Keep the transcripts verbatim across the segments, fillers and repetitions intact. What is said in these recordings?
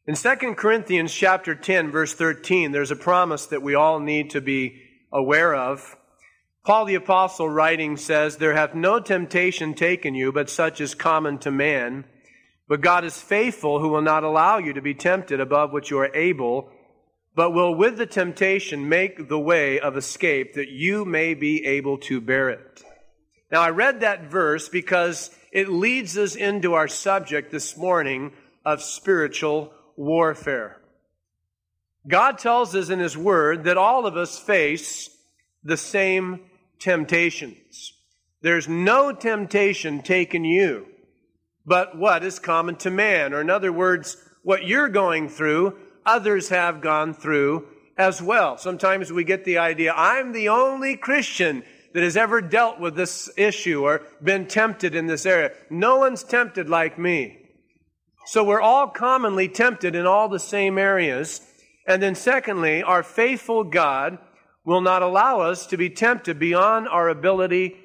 In Second Corinthians chapter ten, verse thirteen, there's a promise that we all need to be aware of. Paul the Apostle writing says, "There hath no temptation taken you, but such is common to man. But God is faithful, who will not allow you to be tempted above what you are able, but will with the temptation make the way of escape, that you may be able to bear it." Now, I read that verse because it leads us into our subject this morning of spiritual warfare. God tells us in His Word that all of us face the same temptations. There's no temptation taken you, but what is common to man. Or in other words, what you're going through, others have gone through as well. Sometimes we get the idea, I'm the only Christian that has ever dealt with this issue or been tempted in this area. No one's tempted like me. So we're all commonly tempted in all the same areas. And then secondly, our faithful God will not allow us to be tempted beyond our ability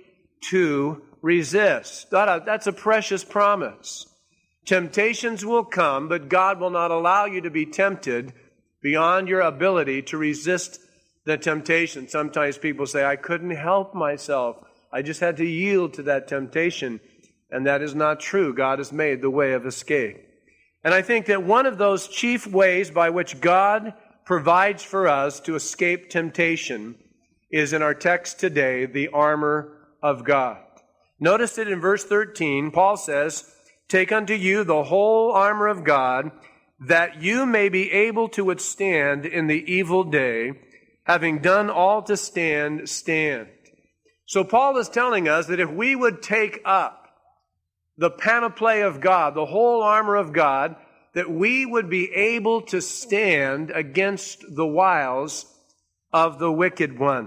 to resist. That's a precious promise. Temptations will come, but God will not allow you to be tempted beyond your ability to resist the temptation. Sometimes people say, I couldn't help myself. I just had to yield to that temptation. And that is not true. God has made the way of escape. And I think that one of those chief ways by which God provides for us to escape temptation is in our text today, the armor of God. Notice that in verse thirteen, Paul says, "Take unto you the whole armor of God, that you may be able to withstand in the evil day, having done all to stand, stand." So Paul is telling us that if we would take up the panoply of God, the whole armor of God, that we would be able to stand against the wiles of the wicked one.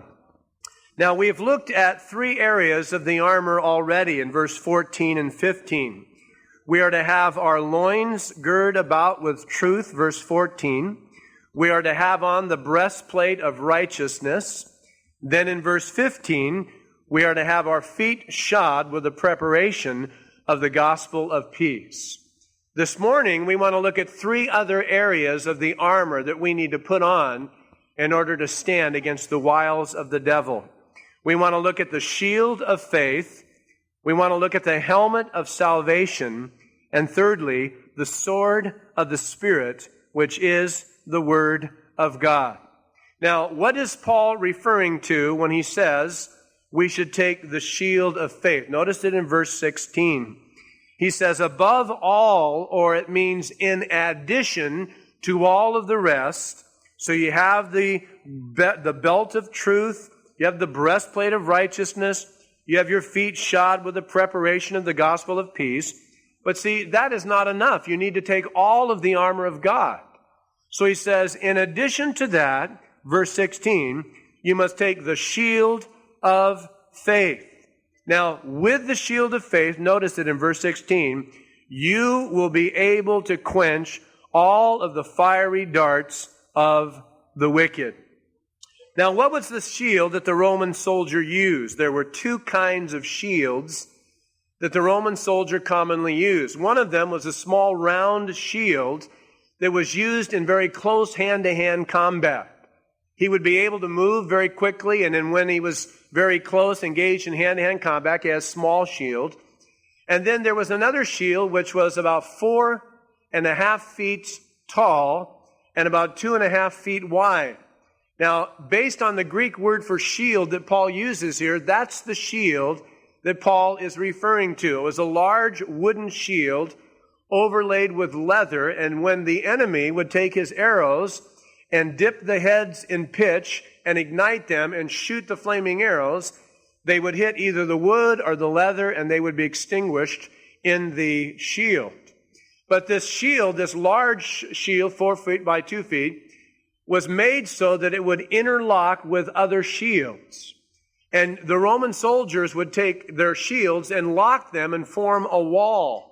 Now, we've looked at three areas of the armor already in verse fourteen and fifteen. We are to have our loins girt about with truth, verse fourteen. We are to have on the breastplate of righteousness. Then in verse fifteen, we are to have our feet shod with the preparation of the gospel of peace. This morning, we want to look at three other areas of the armor that we need to put on in order to stand against the wiles of the devil. We want to look at the shield of faith. We want to look at the helmet of salvation. And thirdly, the sword of the Spirit, which is the Word of God. Now, what is Paul referring to when he says we should take the shield of faith? Notice it in verse sixteen. He says, above all, or it means in addition to all of the rest. So you have the, be- the belt of truth, you have the breastplate of righteousness, you have your feet shod with the preparation of the gospel of peace. But see, that is not enough. You need to take all of the armor of God. So he says, in addition to that, verse sixteen, you must take the shield of faith. Now, with the shield of faith, notice that in verse sixteen, you will be able to quench all of the fiery darts of the wicked. Now, what was the shield that the Roman soldier used? There were two kinds of shields that the Roman soldier commonly used. One of them was a small round shield that was used in very close hand-to-hand combat. He would be able to move very quickly, and then when he was very close, engaged in hand-to-hand combat, he had a small shield. And then there was another shield which was about four and a half feet tall and about two and a half feet wide. Now, based on the Greek word for shield that Paul uses here, that's the shield that Paul is referring to. It was a large wooden shield overlaid with leather, and when the enemy would take his arrows and dip the heads in pitch and ignite them and shoot the flaming arrows, they would hit either the wood or the leather and they would be extinguished in the shield. But this shield, this large shield, four feet by two feet, was made so that it would interlock with other shields. And the Roman soldiers would take their shields and lock them and form a wall.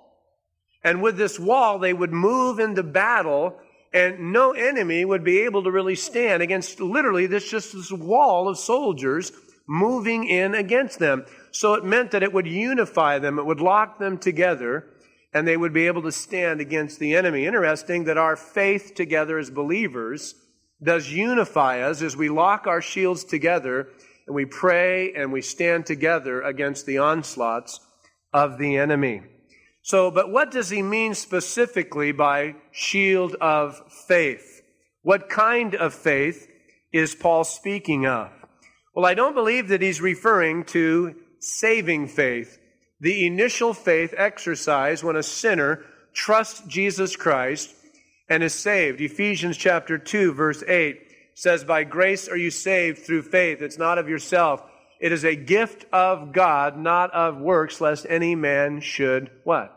And with this wall, they would move into battle, and no enemy would be able to really stand against literally this just this wall of soldiers moving in against them. So it meant that it would unify them, it would lock them together, and they would be able to stand against the enemy. Interesting that our faith together as believers does unify us as we lock our shields together and we pray and we stand together against the onslaughts of the enemy. So, but what does he mean specifically by shield of faith? What kind of faith is Paul speaking of? Well, I don't believe that he's referring to saving faith, the initial faith exercised when a sinner trusts Jesus Christ and is saved. Ephesians chapter two, verse eight says, "By grace are you saved through faith. It's not of yourself. It is a gift of God, not of works, lest any man should," what?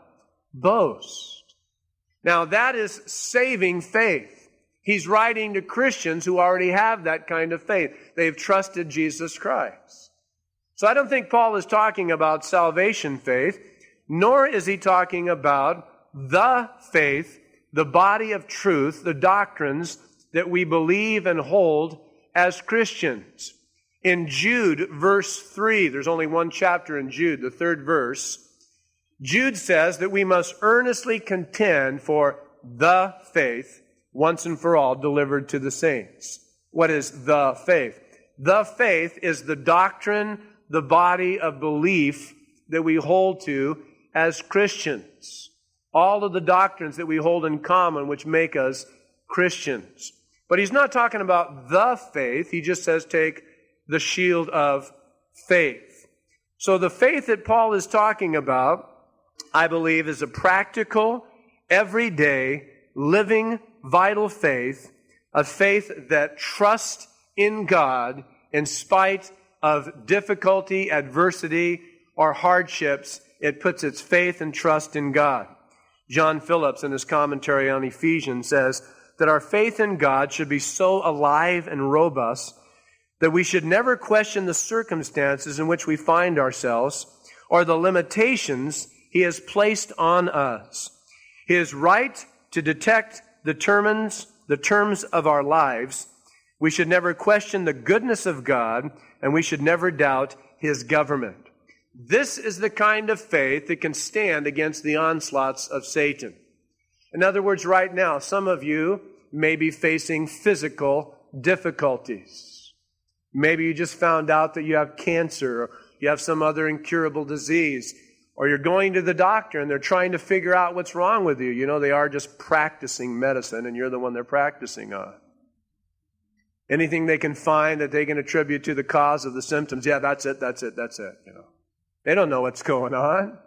Boast. Now that is saving faith. He's writing to Christians who already have that kind of faith. They've trusted Jesus Christ. So I don't think Paul is talking about salvation faith, nor is he talking about the faith, the body of truth, the doctrines that we believe and hold as Christians. In Jude, verse three, there's only one chapter in Jude, the third verse, Jude says that we must earnestly contend for the faith once and for all delivered to the saints. What is the faith? The faith is the doctrine, the body of belief that we hold to as Christians. All of the doctrines that we hold in common which make us Christians. But he's not talking about the faith. He just says take the shield of faith. So the faith that Paul is talking about, I believe, is a practical, everyday, living, vital faith, a faith that trusts in God in spite of difficulty, adversity, or hardships. It puts its faith and trust in God. John Phillips, in his commentary on Ephesians, says that our faith in God should be so alive and robust that we should never question the circumstances in which we find ourselves or the limitations He has placed on us. His right to detect determines the terms of our lives. We should never question the goodness of God, and we should never doubt His government. This is the kind of faith that can stand against the onslaughts of Satan. In other words, right now, some of you may be facing physical difficulties. Maybe you just found out that you have cancer, or you have some other incurable disease, or you're going to the doctor and they're trying to figure out what's wrong with you. You know, they are just practicing medicine, and you're the one they're practicing on. Anything they can find that they can attribute to the cause of the symptoms, yeah, that's it, that's it, that's it, you know. They don't know what's going on.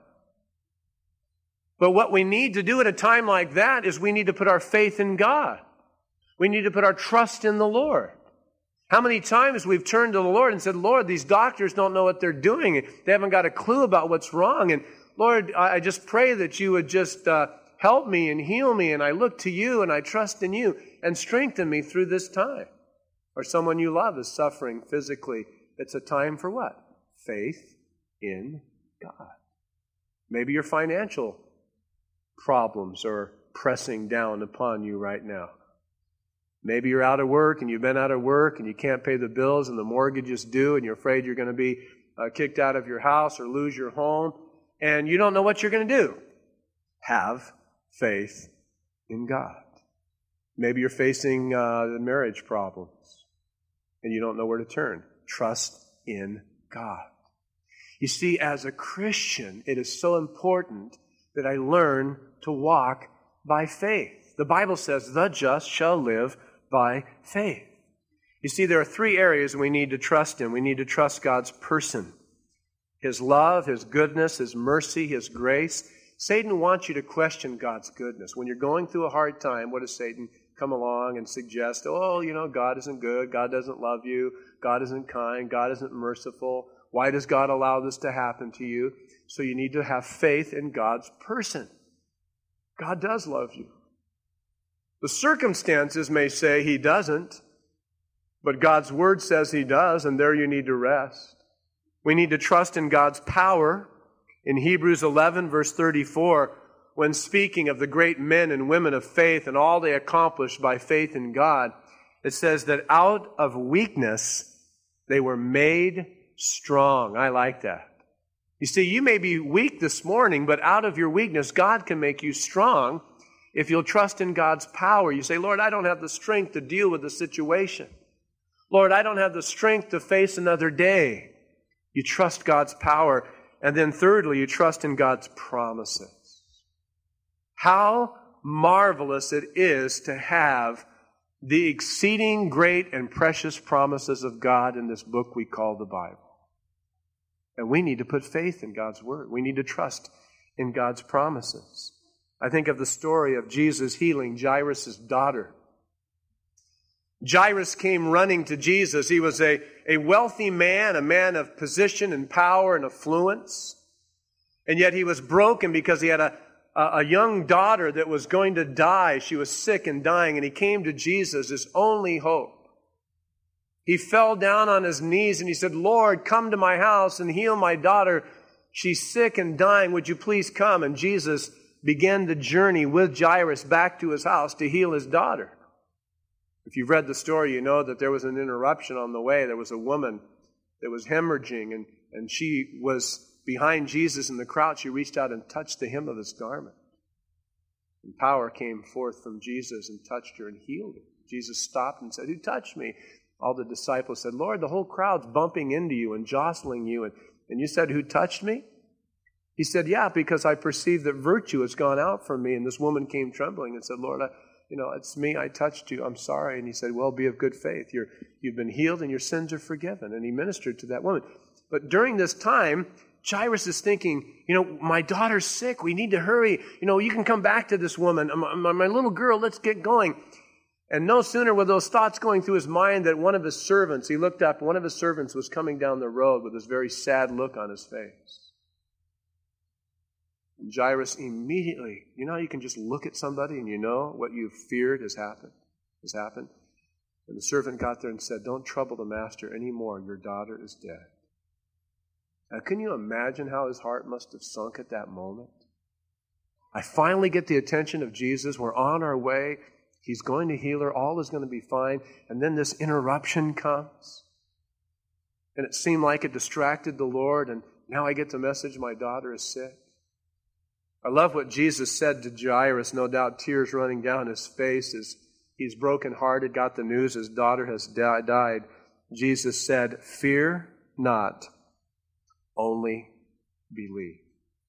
But what we need to do at a time like that is we need to put our faith in God. We need to put our trust in the Lord. How many times we've turned to the Lord and said, Lord, these doctors don't know what they're doing. They haven't got a clue about what's wrong. And Lord, I just pray that you would just uh, help me and heal me. And I look to you and I trust in you and strengthen me through this time. Or someone you love is suffering physically. It's a time for what? Faith in God. Maybe your financial problems are pressing down upon you right now. Maybe you're out of work and you've been out of work and you can't pay the bills and the mortgage is due and you're afraid you're going to be uh, kicked out of your house or lose your home and you don't know what you're going to do. Have faith in God. Maybe you're facing uh, the marriage problems and you don't know where to turn. Trust in God. You see, as a Christian, it is so important that I learn to walk by faith. The Bible says, the just shall live by faith. You see, there are three areas we need to trust in. We need to trust God's person, His love, His goodness, His mercy, His grace. Satan wants you to question God's goodness. When you're going through a hard time, what does Satan come along and suggest? Oh, you know, God isn't good. God doesn't love you. God isn't kind. God isn't merciful. Why does God allow this to happen to you? So you need to have faith in God's person. God does love you. The circumstances may say He doesn't, but God's Word says He does, and there you need to rest. We need to trust in God's power. In Hebrews eleven, verse thirty-four, when speaking of the great men and women of faith and all they accomplished by faith in God, it says that out of weakness they were made strong. I like that. You see, you may be weak this morning, but out of your weakness, God can make you strong if you'll trust in God's power. You say, Lord, I don't have the strength to deal with the situation. Lord, I don't have the strength to face another day. You trust God's power. And then thirdly, you trust in God's promises. How marvelous it is to have the exceeding great and precious promises of God in this book we call the Bible. And we need to put faith in God's Word. We need to trust in God's promises. I think of the story of Jesus healing Jairus' daughter. Jairus came running to Jesus. He was a, a wealthy man, a man of position and power and affluence. And yet he was broken because he had a, a, a young daughter that was going to die. She was sick and dying, and he came to Jesus, his only hope. He fell down on his knees and he said, Lord, come to my house and heal my daughter. She's sick and dying. Would you please come? And Jesus began the journey with Jairus back to his house to heal his daughter. If you've read the story, you know that there was an interruption on the way. There was a woman that was hemorrhaging, and, and she was behind Jesus in the crowd. She reached out and touched the hem of his garment. And power came forth from Jesus and touched her and healed her. Jesus stopped and said, who touched me? All the disciples said, Lord, the whole crowd's bumping into you and jostling you. And, and you said, who touched me? He said, yeah, because I perceive that virtue has gone out from me. And this woman came trembling and said, Lord, I, you know, it's me. I touched you. I'm sorry. And he said, well, be of good faith. You're, you've been healed and your sins are forgiven. And he ministered to that woman. But during this time, Jairus is thinking, you know, my daughter's sick. We need to hurry. You know, you can come back to this woman. My, my little girl, let's get going. And no sooner were those thoughts going through his mind that one of his servants, he looked up, one of his servants was coming down the road with this very sad look on his face. And Jairus immediately, you know how you can just look at somebody and you know what you've feared has happened, has happened? And the servant got there and said, don't trouble the master anymore, your daughter is dead. Now, can you imagine how his heart must have sunk at that moment? I finally get the attention of Jesus. We're on our way. He's going to heal her. All is going to be fine. And then this interruption comes. And it seemed like it distracted the Lord. And now I get the message, my daughter is sick. I love what Jesus said to Jairus, no doubt tears running down his face as he's brokenhearted, got the news his daughter has died. Jesus said, fear not, only believe.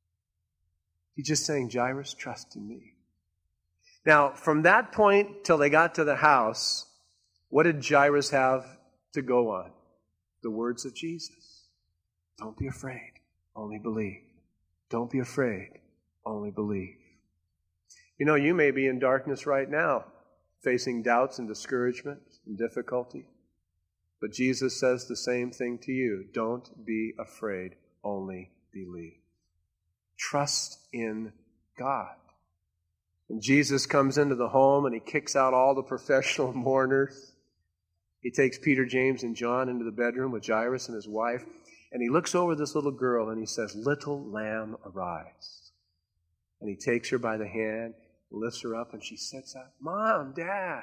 He's just saying, Jairus, trust in me. Now, from that point till they got to the house, what did Jairus have to go on? The words of Jesus. Don't be afraid, only believe. Don't be afraid, only believe. You know, you may be in darkness right now, facing doubts and discouragement and difficulty. But Jesus says the same thing to you. Don't be afraid, only believe. Trust in God. And Jesus comes into the home and he kicks out all the professional mourners. He takes Peter, James, and John into the bedroom with Jairus and his wife. And he looks over this little girl and he says, little lamb, arise. And he takes her by the hand, lifts her up, and she sits up. Mom, Dad.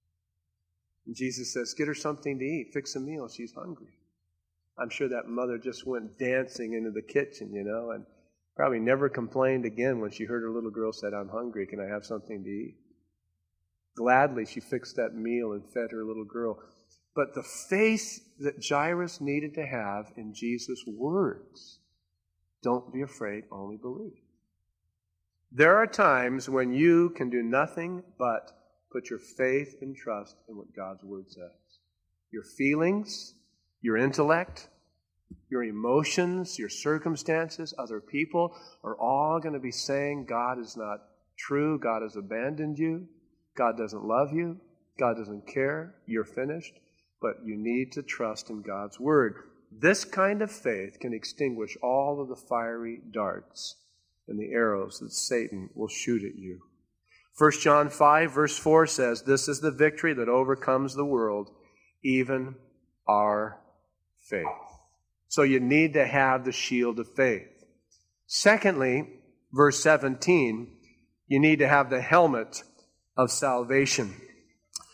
And Jesus says, get her something to eat. Fix a meal. She's hungry. I'm sure that mother just went dancing into the kitchen, you know, and probably never complained again when she heard her little girl said, I'm hungry, can I have something to eat? Gladly, she fixed that meal and fed her little girl. But the faith that Jairus needed to have in Jesus' words, don't be afraid, only believe. There are times when you can do nothing but put your faith and trust in what God's Word says. Your feelings, your intellect, your emotions, your circumstances, other people are all going to be saying God is not true, God has abandoned you, God doesn't love you, God doesn't care, you're finished. But you need to trust in God's Word. This kind of faith can extinguish all of the fiery darts and the arrows that Satan will shoot at you. First John five, verse four says, this is the victory that overcomes the world, even our faith. So you need to have the shield of faith. Secondly, verse seventeen, you need to have the helmet of salvation.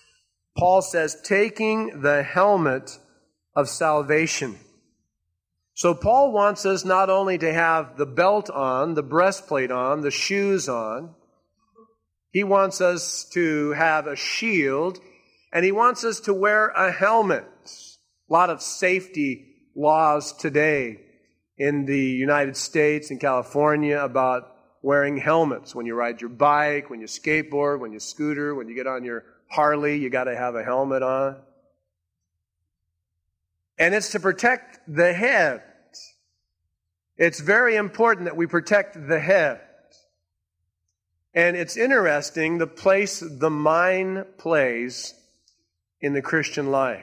Paul says, taking the helmet of salvation. So Paul wants us not only to have the belt on, the breastplate on, the shoes on. He wants us to have a shield, and he wants us to wear a helmet. A lot of safety laws today in the United States and California about wearing helmets. When you ride your bike, when you skateboard, when you scooter, when you get on your Harley, you got to have a helmet on. And it's to protect the head. It's very important that we protect the head. And it's interesting the place the mind plays in the Christian life.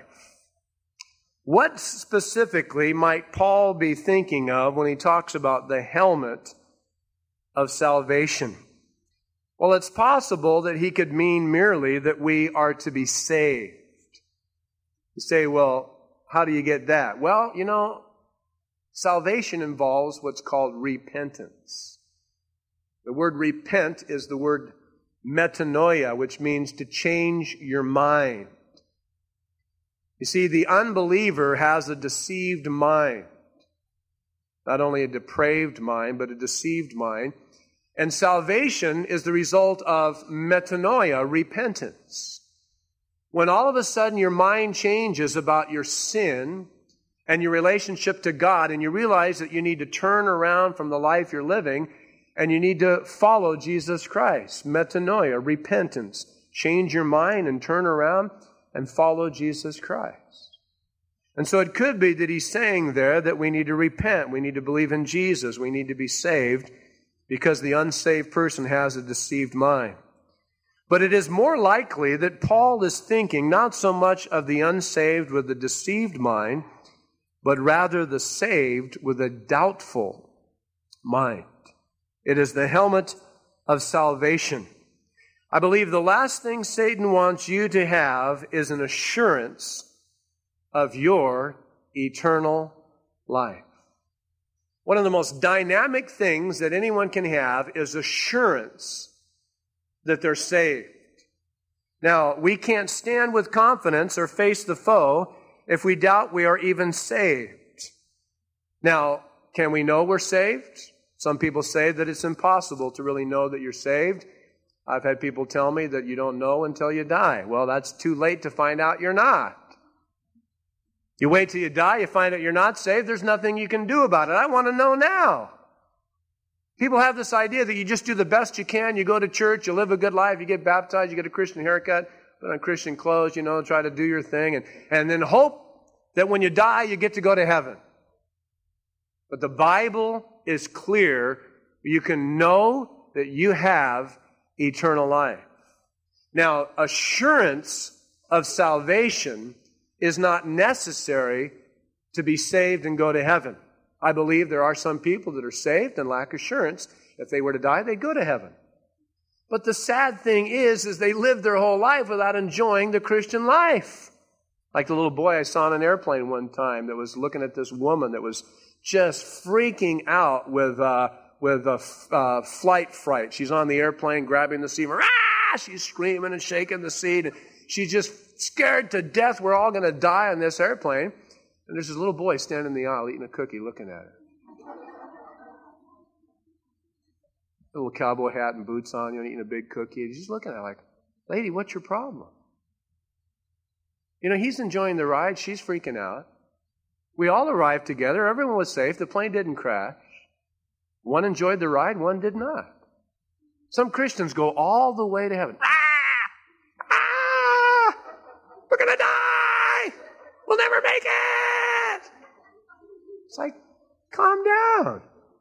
What specifically might Paul be thinking of when he talks about the helmet of salvation? Well, it's possible that he could mean merely that we are to be saved. You say, well, how do you get that? Well, you know, salvation involves what's called repentance. The word repent is the word metanoia, which means to change your mind. You see, the unbeliever has a deceived mind. Not only a depraved mind, but a deceived mind. And salvation is the result of metanoia, repentance. When all of a sudden your mind changes about your sin and your relationship to God, and you realize that you need to turn around from the life you're living, and you need to follow Jesus Christ. Metanoia, repentance. Change your mind and turn around and follow Jesus Christ. And so it could be that he's saying there that we need to repent. We need to believe in Jesus. We need to be saved because the unsaved person has a deceived mind. But it is more likely that Paul is thinking not so much of the unsaved with a deceived mind, but rather the saved with a doubtful mind. It is the helmet of salvation. I believe the last thing Satan wants you to have is an assurance of your eternal life. One of the most dynamic things that anyone can have is assurance that they're saved. Now, we can't stand with confidence or face the foe if we doubt we are even saved. Now, can we know we're saved? Some people say that it's impossible to really know that you're saved. I've had people tell me that you don't know until you die. Well, that's too late to find out you're not. You wait till you die, you find out you're not saved, there's nothing you can do about it. I want to know now. People have this idea that you just do the best you can, you go to church, you live a good life, you get baptized, you get a Christian haircut, put on Christian clothes, you know, try to do your thing, and, and then hope that when you die, you get to go to heaven. But the Bible is clear. You can know that you have eternal life. Now, assurance of salvation is not necessary to be saved and go to heaven. I believe there are some people that are saved and lack assurance. If they were to die, they'd go to heaven. But the sad thing is, is they live their whole life without enjoying the Christian life. Like the little boy I saw on an airplane one time that was looking at this woman that was just freaking out with uh, with a uh, flight fright. She's on the airplane grabbing the seat. Ah! She's screaming and shaking the seat. And she's just scared to death we're all going to die on this airplane. And there's this little boy standing in the aisle eating a cookie looking at her. A little cowboy hat and boots on, you know, eating a big cookie. And he's just looking at her like, lady, what's your problem? You know, he's enjoying the ride. She's freaking out. We all arrived together. Everyone was safe. The plane didn't crash. One enjoyed the ride, one did not. Some Christians go all the way to heaven. Ah! Ah! We're going to die! We'll never make it! It's like, calm down.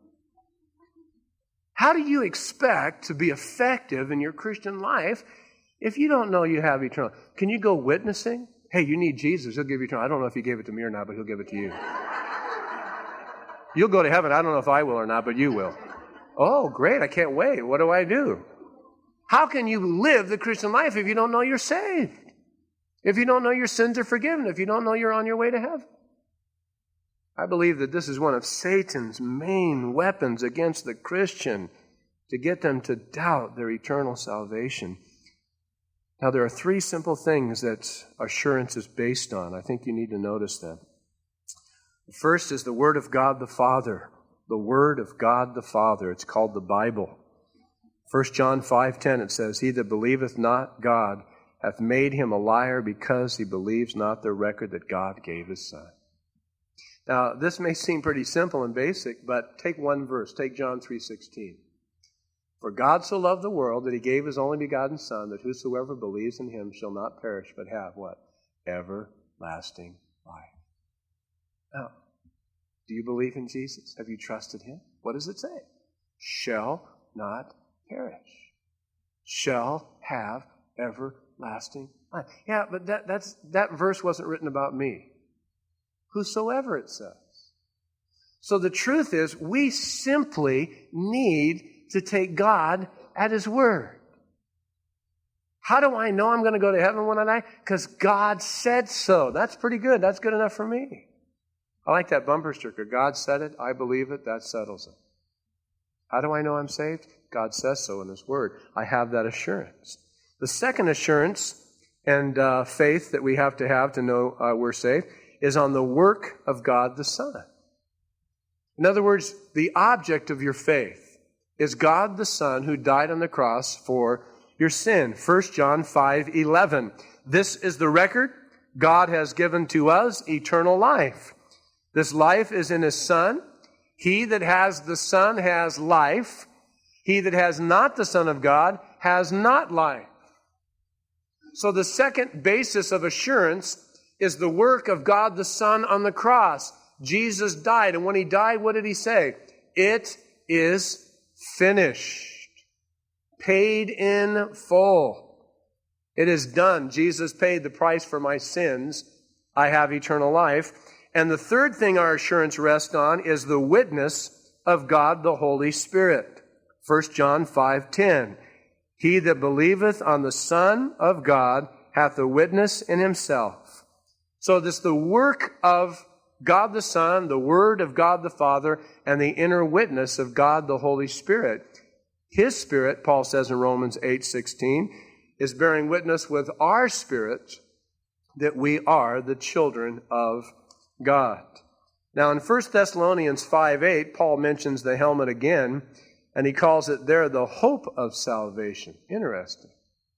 How do you expect to be effective in your Christian life if you don't know you have eternal? Can you go witnessing? Hey, you need Jesus. He'll give you eternal. I don't know if he gave it to me or not, but he'll give it to you. You'll go to heaven. I don't know if I will or not, but you will. Oh, great. I can't wait. What do I do? How can you live the Christian life if you don't know you're saved? If you don't know your sins are forgiven? If you don't know you're on your way to heaven? I believe that this is one of Satan's main weapons against the Christian, to get them to doubt their eternal salvation. Now, there are three simple things that assurance is based on. I think you need to notice them. The first is the Word of God the Father. The Word of God the Father. It's called the Bible. First John five ten, it says, He that believeth not God hath made him a liar, because he believes not the record that God gave his Son. Now, this may seem pretty simple and basic, but take one verse. Take John three sixteen. For God so loved the world that he gave his only begotten Son, that whosoever believes in him shall not perish, but have what? Everlasting life. Now, do you believe in Jesus? Have you trusted him? What does it say? Shall not perish. Shall have everlasting life. Yeah, but that, that's, that verse wasn't written about me. Whosoever, it says. So the truth is, we simply need to take God at his word. How do I know I'm going to go to heaven when I die? Because God said so. That's pretty good. That's good enough for me. I like that bumper sticker. God said it. I believe it. That settles it. How do I know I'm saved? God says so in his word. I have that assurance. The second assurance and uh, faith that we have to have to know uh, we're saved is on the work of God the Son. In other words, the object of your faith is God the Son who died on the cross for your sin. First John five eleven. This is the record God has given to us, eternal life. This life is in his Son. He that has the Son has life. He that has not the Son of God has not life. So the second basis of assurance is the work of God the Son on the cross. Jesus died, and when he died, what did he say? It is finished. Paid in full. It is done. Jesus paid the price for my sins. I have eternal life. And the third thing our assurance rests on is the witness of God the Holy Spirit. First John five ten. He that believeth on the Son of God hath a witness in himself. So this is the work of God the Son, the Word of God the Father, and the inner witness of God the Holy Spirit. His Spirit, Paul says in Romans eight sixteen, is bearing witness with our spirit that we are the children of God. Now in First Thessalonians five eight, Paul mentions the helmet again, and he calls it there the hope of salvation. Interesting.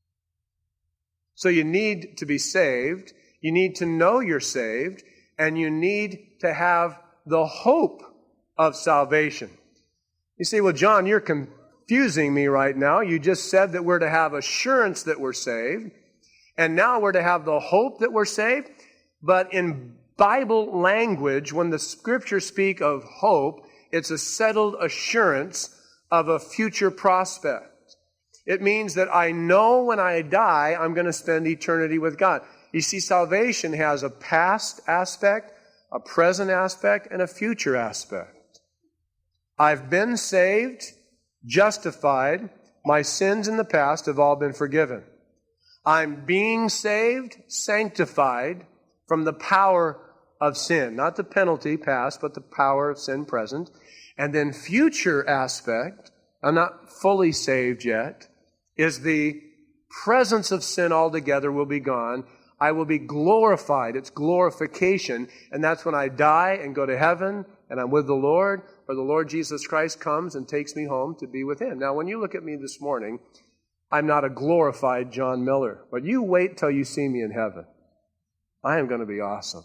So you need to be saved, you need to know you're saved, and you need to have the hope of salvation. You say, well, John, you're confusing me right now. You just said that we're to have assurance that we're saved, and now we're to have the hope that we're saved. But in Bible language, when the Scriptures speak of hope, it's a settled assurance of a future prospect. It means that I know when I die, I'm going to spend eternity with God. You see, salvation has a past aspect, a present aspect, and a future aspect. I've been saved, justified. My sins in the past have all been forgiven. I'm being saved, sanctified from the power of sin. Not the penalty past, but the power of sin present. And then future aspect, I'm not fully saved yet, is the presence of sin altogether will be gone. I will be glorified. It's glorification. And that's when I die and go to heaven and I'm with the Lord, or the Lord Jesus Christ comes and takes me home to be with him. Now, when you look at me this morning, I'm not a glorified John Miller, but you wait till you see me in heaven. I am going to be awesome.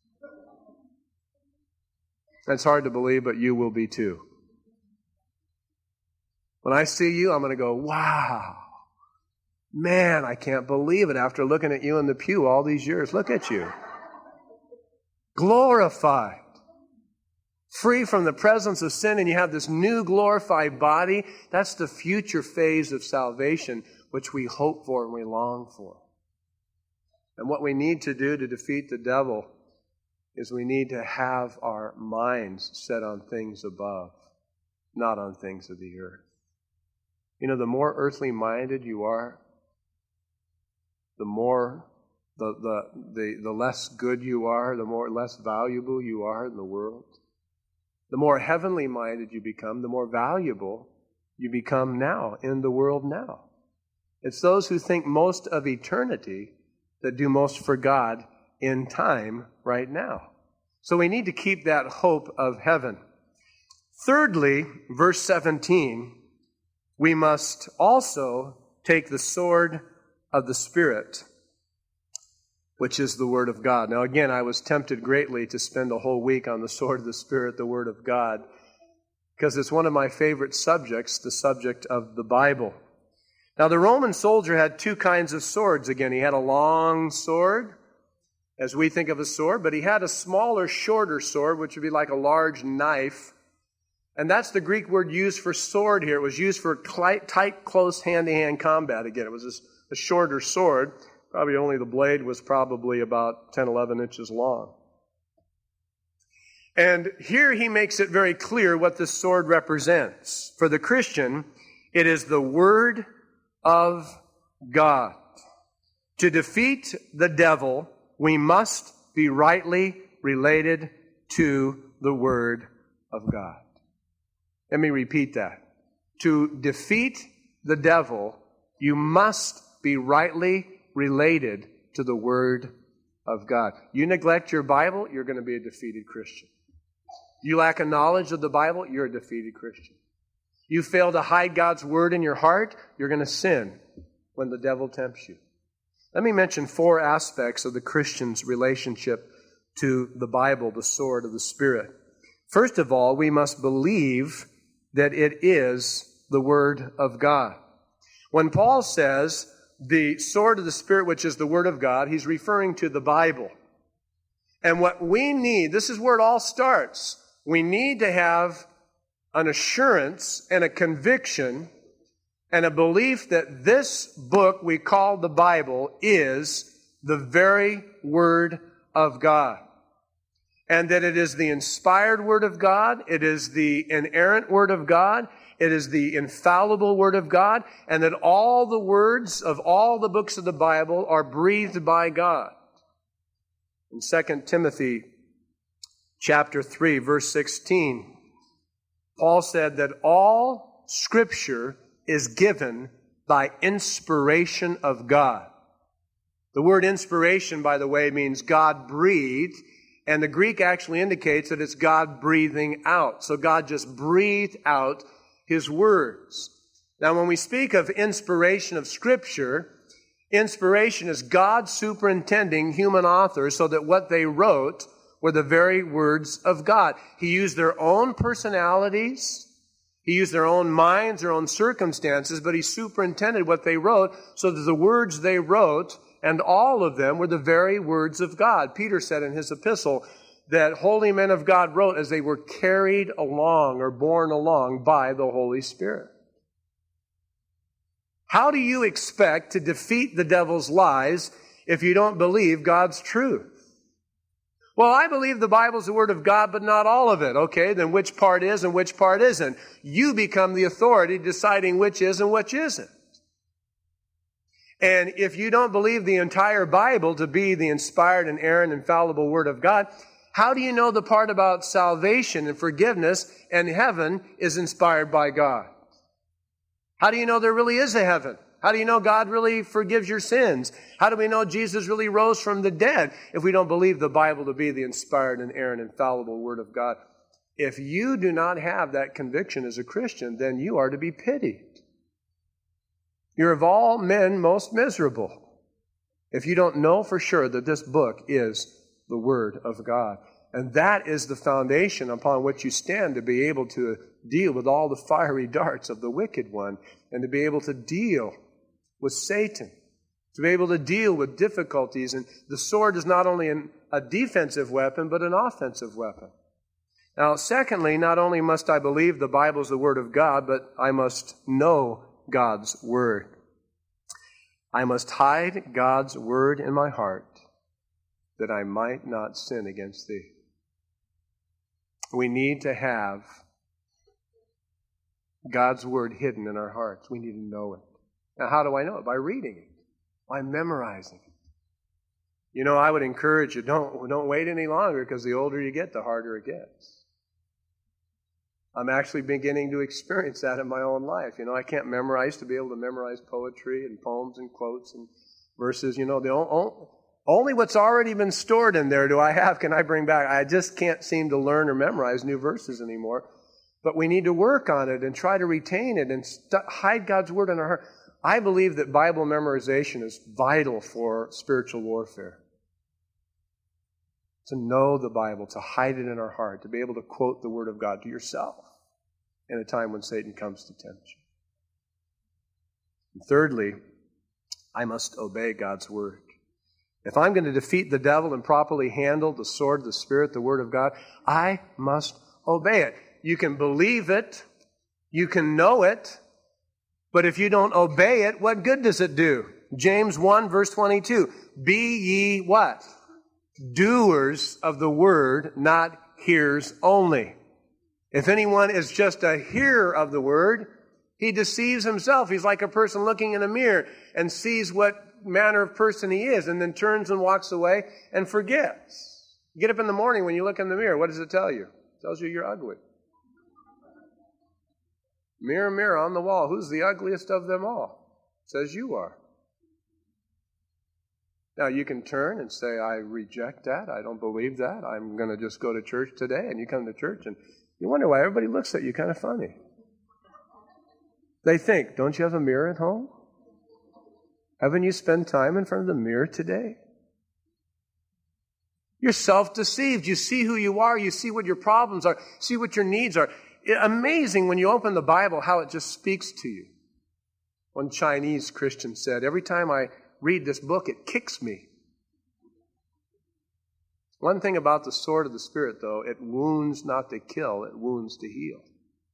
That's hard to believe, but you will be too. When I see you, I'm going to go, wow. Man, I can't believe it after looking at you in the pew all these years. Look at you. Glorified. Free from the presence of sin, and you have this new glorified body. That's the future phase of salvation, which we hope for and we long for. And what we need to do to defeat the devil is we need to have our minds set on things above, not on things of the earth. You know, the more earthly minded you are, the more, the, the, the, the less good you are, the more less valuable you are in the world. The more heavenly minded you become, the more valuable you become now, in the world now. It's those who think most of eternity that do most for God in time right now. So we need to keep that hope of heaven. Thirdly, verse seventeen, we must also take the sword of the Spirit, which is the Word of God. Now again, I was tempted greatly to spend a whole week on the sword of the Spirit, the Word of God, because it's one of my favorite subjects, the subject of the Bible. Now the Roman soldier had two kinds of swords. Again, he had a long sword, as we think of a sword, but he had a smaller, shorter sword, which would be like a large knife. And that's the Greek word used for sword here. It was used for tight, close, hand-to-hand combat. Again, it was a shorter sword. Probably only the blade was probably about ten, eleven inches long. And here he makes it very clear what this sword represents. For the Christian, it is the Word of God. To defeat the devil, we must be rightly related to the Word of God. Let me repeat that. To defeat the devil, you must be rightly related to the Word of God. You neglect your Bible, you're going to be a defeated Christian. You lack a knowledge of the Bible, you're a defeated Christian. You fail to hide God's Word in your heart, you're going to sin when the devil tempts you. Let me mention four aspects of the Christian's relationship to the Bible, the sword of the Spirit. First of all, we must believe that it is the Word of God. When Paul says the sword of the Spirit, which is the Word of God, he's referring to the Bible. And what we need, this is where it all starts. We need to have an assurance and a conviction and a belief that this book we call the Bible is the very Word of God. And that it is the inspired Word of God, it is the inerrant Word of God, it is the infallible Word of God, and that all the words of all the books of the Bible are breathed by God. In Second Timothy chapter three, verse sixteen, Paul said that all Scripture is given by inspiration of God. The word inspiration, by the way, means God breathed, and the Greek actually indicates that it's God breathing out. So God just breathed out His words. Now, when we speak of inspiration of Scripture, inspiration is God superintending human authors so that what they wrote were the very words of God. He used their own personalities, He used their own minds, their own circumstances, but He superintended what they wrote so that the words they wrote, and all of them, were the very words of God. Peter said in his epistle that holy men of God wrote as they were carried along or borne along by the Holy Spirit. How do you expect to defeat the devil's lies if you don't believe God's truth? Well, I believe the Bible's the Word of God, but not all of it. Okay, then which part is and which part isn't? You become the authority deciding which is and which isn't. And if you don't believe the entire Bible to be the inspired, inerrant, infallible Word of God, how do you know the part about salvation and forgiveness and heaven is inspired by God? How do you know there really is a heaven? How do you know God really forgives your sins? How do we know Jesus really rose from the dead if we don't believe the Bible to be the inspired, inerrant, infallible Word of God? If you do not have that conviction as a Christian, then you are to be pitied. You're of all men most miserable if you don't know for sure that this book is the Word of God. And that is the foundation upon which you stand to be able to deal with all the fiery darts of the wicked one and to be able to deal with Satan, to be able to deal with difficulties. And the sword is not only an, a defensive weapon, but an offensive weapon. Now, secondly, not only must I believe the Bible is the Word of God, but I must know God's Word. I must hide God's Word in my heart that I might not sin against Thee. We need to have God's Word hidden in our hearts. We need to know it. Now, how do I know it? By reading it, by memorizing it. You know, I would encourage you, don't, don't wait any longer, because the older you get, the harder it gets. I'm actually beginning to experience that in my own life. You know, I can't memorize to be able to memorize poetry and poems and quotes and verses. You know, the only, Only what's already been stored in there do I have, can I bring back. I just can't seem to learn or memorize new verses anymore. But we need to work on it and try to retain it and st- hide God's Word in our heart. I believe that Bible memorization is vital for spiritual warfare. To know the Bible, to hide it in our heart, to be able to quote the Word of God to yourself in a time when Satan comes to tempt you. And thirdly, I must obey God's Word. If I'm going to defeat the devil and properly handle the sword, the Spirit, the Word of God, I must obey it. You can believe it, you can know it, but if you don't obey it, what good does it do? James one, verse twenty-two, be ye what? Doers of the word, not hearers only. If anyone is just a hearer of the word, he deceives himself. He's like a person looking in a mirror and sees what manner of person he is and then turns and walks away and forgets. You get up in the morning when you look in the mirror, what does it tell you? It tells you you're ugly. Mirror, mirror on the wall, who's the ugliest of them all? It says you are. Now, you can turn and say, I reject that. I don't believe that. I'm going to just go to church today. And you come to church and you wonder why everybody looks at you kind of funny. They think, don't you have a mirror at home? Haven't you spent time in front of the mirror today? You're self-deceived. You see who you are. You see what your problems are. See what your needs are. Amazing when you open the Bible how it just speaks to you. One Chinese Christian said, every time I read this book, it kicks me. One thing about the sword of the Spirit, though, it wounds not to kill, it wounds to heal.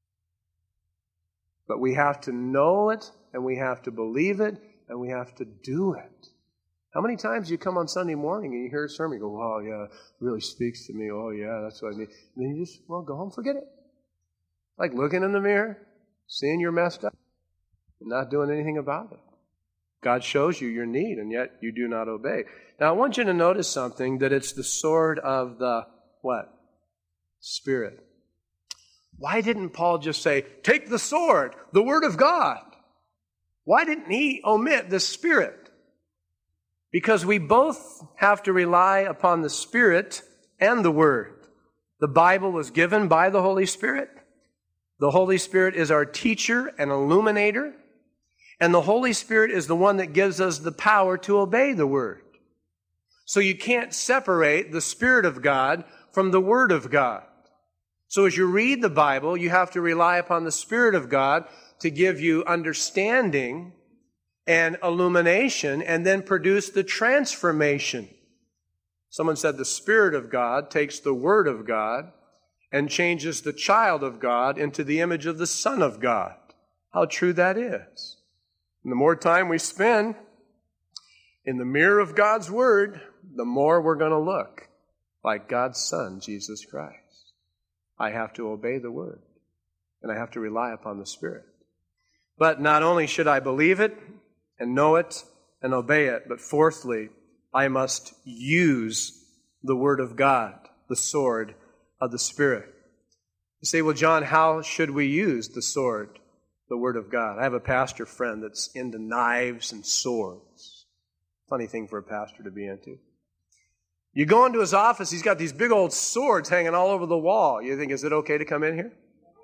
But we have to know it, and we have to believe it, and we have to do it. How many times do you come on Sunday morning and you hear a sermon, you go, wow, yeah, it really speaks to me. Oh, yeah, that's what I need. And then you just, well, go home, forget it. Like looking in the mirror, seeing you're messed up, and not doing anything about it. God shows you your need, and yet you do not obey. Now, I want you to notice something, that it's the sword of the, what? Spirit. Why didn't Paul just say, take the sword, the Word of God? Why didn't he omit the Spirit? Because we both have to rely upon the Spirit and the Word. The Bible was given by the Holy Spirit. The Holy Spirit is our teacher and illuminator. And the Holy Spirit is the one that gives us the power to obey the Word. So you can't separate the Spirit of God from the Word of God. So as you read the Bible, you have to rely upon the Spirit of God to give you understanding and illumination and then produce the transformation. Someone said the Spirit of God takes the Word of God and changes the child of God into the image of the Son of God. How true that is. And the more time we spend in the mirror of God's Word, the more we're going to look like God's Son, Jesus Christ. I have to obey the Word, and I have to rely upon the Spirit. But not only should I believe it and know it and obey it, but fourthly, I must use the Word of God, the sword of the Spirit. You say, well, John, how should we use the sword, the Word of God? I have a pastor friend that's into knives and swords. Funny thing for a pastor to be into. You go into his office, he's got these big old swords hanging all over the wall. You think, is it okay to come in here?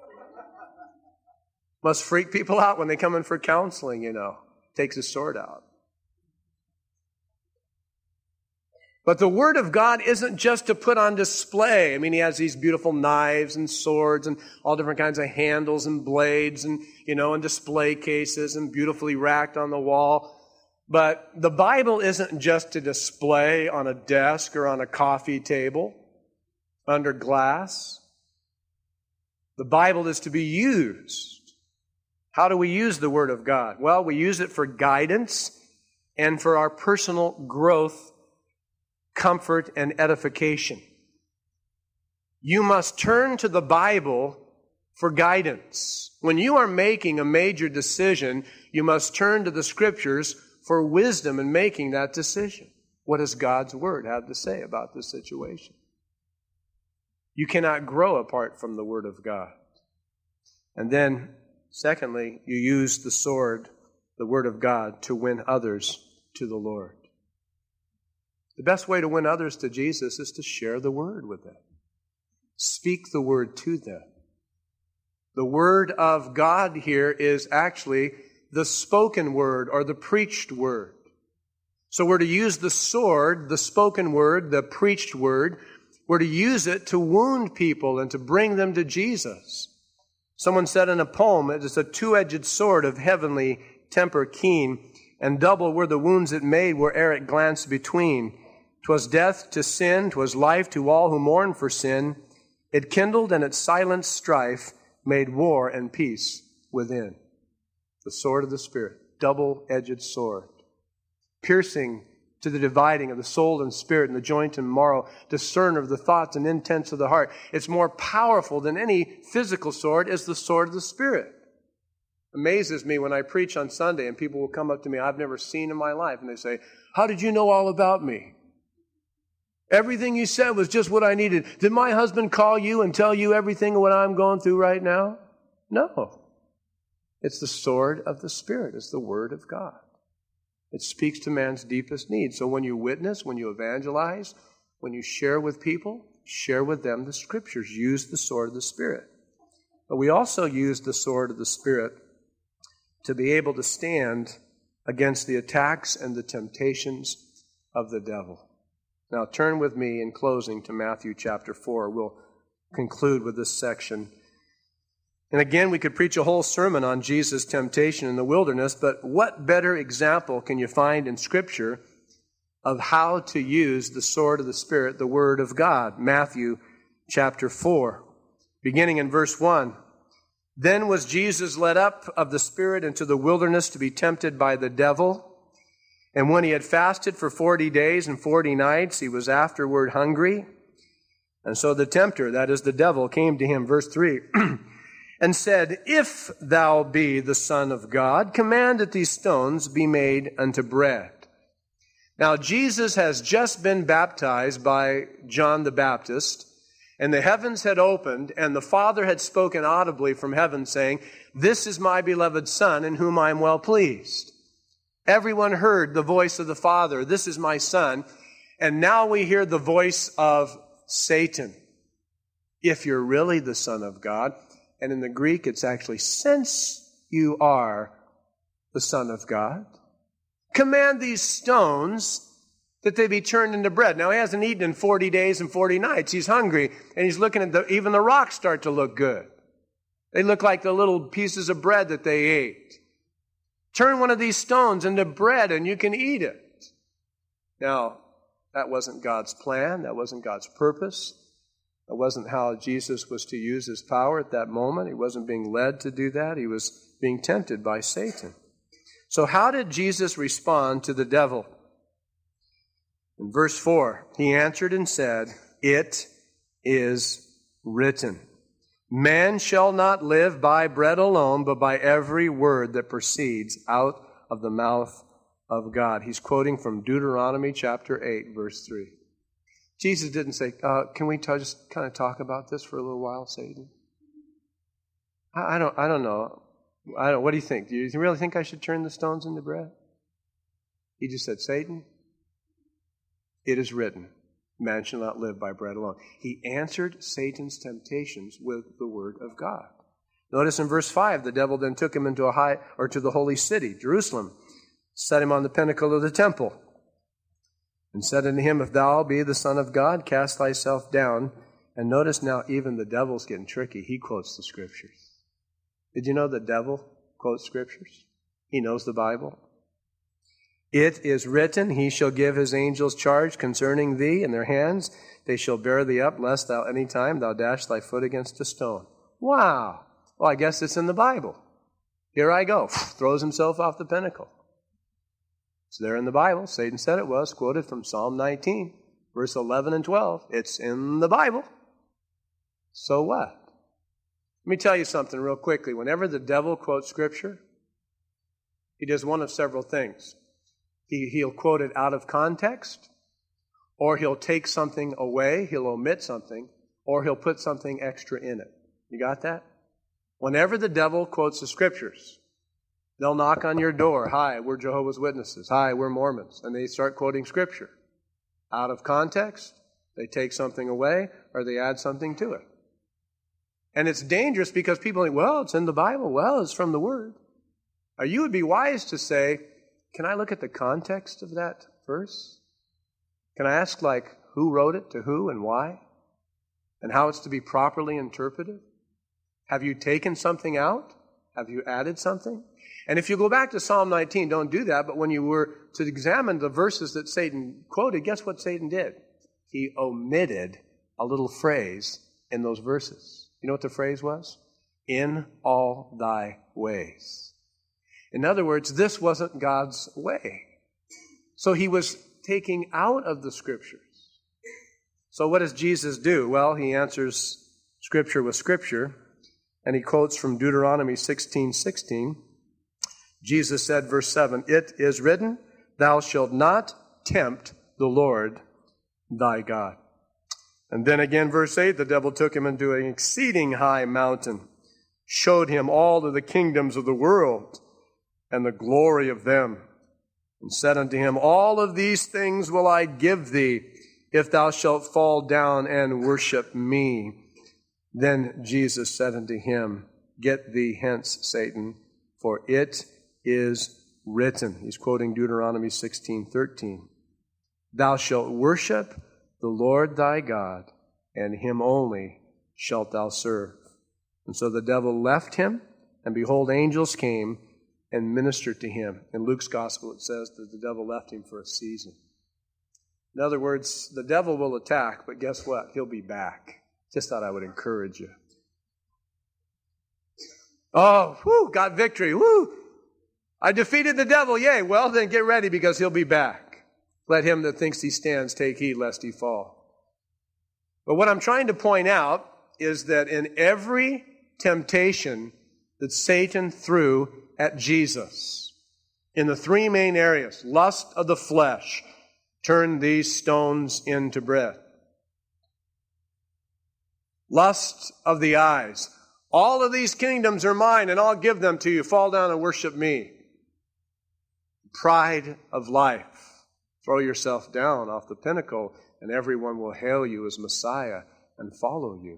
Must freak people out when they come in for counseling, you know. Takes his sword out. But the Word of God isn't just to put on display. I mean, he has these beautiful knives and swords and all different kinds of handles and blades and, you know, and display cases and beautifully racked on the wall. But the Bible isn't just to display on a desk or on a coffee table under glass. The Bible is to be used. How do we use the Word of God? Well, we use it for guidance and for our personal growth, comfort, and edification. You must turn to the Bible for guidance. When you are making a major decision, you must turn to the Scriptures for wisdom in making that decision. What does God's Word have to say about this situation? You cannot grow apart from the Word of God. And then, secondly, you use the sword, the Word of God, to win others to the Lord. The best way to win others to Jesus is to share the word with them. Speak the word to them. The word of God here is actually the spoken word or the preached word. So we're to use the sword, the spoken word, the preached word. We're to use it to wound people and to bring them to Jesus. Someone said in a poem, it is a two-edged sword of heavenly temper keen, and double were the wounds it made where'er it glanced between. 'Twas death to sin, 'twas life to all who mourn for sin. It kindled and its silent strife made war and peace within. The sword of the Spirit, double-edged sword, piercing to the dividing of the soul and spirit and the joint and marrow, discerner of the thoughts and intents of the heart. It's more powerful than any physical sword, is the sword of the Spirit. Amazes me when I preach on Sunday and people will come up to me I've never seen in my life and they say, "How did you know all about me? Everything you said was just what I needed. Did my husband call you and tell you everything what I'm going through right now?" No. It's the sword of the Spirit. It's the Word of God. It speaks to man's deepest needs. So when you witness, when you evangelize, when you share with people, share with them the Scriptures. Use the sword of the Spirit. But we also use the sword of the Spirit to be able to stand against the attacks and the temptations of the devil. Now turn with me in closing to Matthew chapter four. We'll conclude with this section. And again, we could preach a whole sermon on Jesus' temptation in the wilderness, but what better example can you find in Scripture of how to use the sword of the Spirit, the Word of God? Matthew chapter four, beginning in verse one. Then was Jesus led up of the Spirit into the wilderness to be tempted by the devil. And when he had fasted for forty days and forty nights, he was afterward hungry. And so the tempter, that is the devil, came to him, verse three, and said, "If thou be the Son of God, command that these stones be made unto bread." Now Jesus has just been baptized by John the Baptist, and the heavens had opened, and the Father had spoken audibly from heaven, saying, "This is my beloved Son, in whom I am well pleased." Everyone heard the voice of the Father, "This is my Son." And now we hear the voice of Satan. If you're really the Son of God, and in the Greek it's actually, since you are the Son of God, command these stones that they be turned into bread. Now he hasn't eaten in forty days and forty nights. He's hungry, and he's looking at the, even the rocks start to look good. They look like the little pieces of bread that they ate. Turn one of these stones into bread and you can eat it. Now, that wasn't God's plan. That wasn't God's purpose. That wasn't how Jesus was to use his power at that moment. He wasn't being led to do that. He was being tempted by Satan. So how did Jesus respond to the devil? In verse four, he answered and said, "It is written, man shall not live by bread alone, but by every word that proceeds out of the mouth of God." He's quoting from Deuteronomy chapter eight, verse three. Jesus didn't say, uh, can we t- just kind of talk about this for a little while, Satan? I, I don't I don't know. I don't. What do you think? Do you really think I should turn the stones into bread? He just said, "Satan, it is written, man shall not live by bread alone." He answered Satan's temptations with the word of God. Notice in verse five, the devil then took him into a high, or to the holy city, Jerusalem, set him on the pinnacle of the temple, and said unto him, "If thou be the Son of God, cast thyself down." And notice now, even the devil's getting tricky. He quotes the Scriptures. Did you know the devil quotes Scriptures? He knows the Bible. "It is written, he shall give his angels charge concerning thee in their hands. They shall bear thee up, lest thou any time thou dash thy foot against a stone." Wow. Well, I guess it's in the Bible. Here I go. Throws himself off the pinnacle. It's there in the Bible. Satan said it was, quoted from Psalm nineteen, verse eleven and twelve. It's in the Bible. So what? Let me tell you something real quickly. Whenever the devil quotes Scripture, he does one of several things. He, he'll quote it out of context, or he'll take something away, he'll omit something, or he'll put something extra in it. You got that? Whenever the devil quotes the Scriptures, they'll knock on your door. "Hi, we're Jehovah's Witnesses. Hi, we're Mormons." And they start quoting Scripture. Out of context, they take something away or they add something to it. And it's dangerous because people think, well, it's in the Bible. Well, it's from the Word. Or you would be wise to say, can I look at the context of that verse? Can I ask, like, who wrote it, to who, and why? And how it's to be properly interpreted? Have you taken something out? Have you added something? And if you go back to Psalm nineteen, don't do that, but when you were to examine the verses that Satan quoted, guess what Satan did? He omitted a little phrase in those verses. You know what the phrase was? In all thy ways. In other words, this wasn't God's way. So he was taking out of the Scriptures. So what does Jesus do? Well, he answers Scripture with Scripture, and he quotes from Deuteronomy sixteen sixteen. Jesus said, verse seven, it is written, thou shalt not tempt the Lord thy God. And then again, verse eight, the devil took him into an exceeding high mountain, showed him all of the kingdoms of the world and the glory of them, and said unto him, all of these things will I give thee, if thou shalt fall down and worship me. Then Jesus said unto him, get thee hence, Satan, for it is written. He's quoting Deuteronomy sixteen thirteen. Thou shalt worship the Lord thy God, and him only shalt thou serve. And so the devil left him, and behold, angels came and ministered to him. In Luke's gospel, it says that the devil left him for a season. In other words, the devil will attack, but guess what? He'll be back. Just thought I would encourage you. Oh, whoo, got victory. Whoo! I defeated the devil. Yay. Well, then get ready because he'll be back. Let him that thinks he stands take heed lest he fall. But what I'm trying to point out is that in every temptation that Satan threw at Jesus, in the three main areas, lust of the flesh, turn these stones into bread. Lust of the eyes. All of these kingdoms are mine and I'll give them to you. Fall down and worship me. Pride of life. Throw yourself down off the pinnacle and everyone will hail you as Messiah and follow you.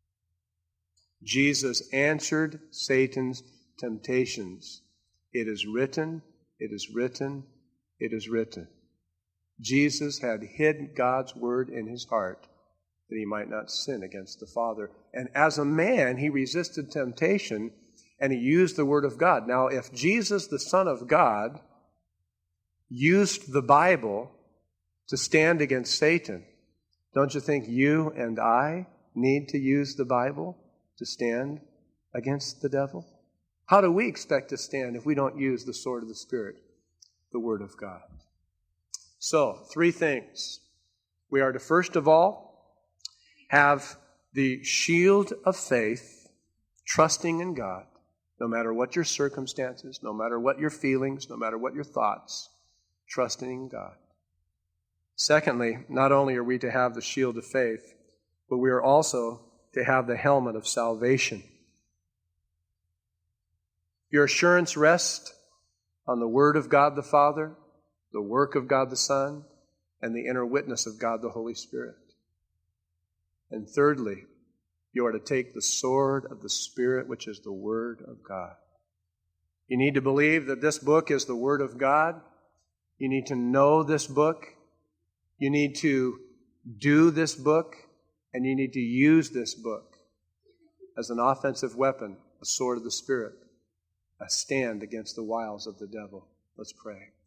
Jesus answered Satan's temptations. It is written, it is written, it is written. Jesus had hid God's word in his heart that he might not sin against the Father. And as a man, he resisted temptation and he used the word of God. Now, if Jesus, the Son of God, used the Bible to stand against Satan, don't you think you and I need to use the Bible to stand against the devil? How do we expect to stand if we don't use the sword of the Spirit, the Word of God? So, three things. We are to, first of all, have the shield of faith, trusting in God, no matter what your circumstances, no matter what your feelings, no matter what your thoughts, trusting in God. Secondly, not only are we to have the shield of faith, but we are also to have the helmet of salvation. Your assurance rests on the Word of God the Father, the work of God the Son, and the inner witness of God the Holy Spirit. And thirdly, you are to take the sword of the Spirit, which is the Word of God. You need to believe that this book is the Word of God. You need to know this book. You need to do this book. And you need to use this book as an offensive weapon, a sword of the Spirit, a stand against the wiles of the devil. Let's pray.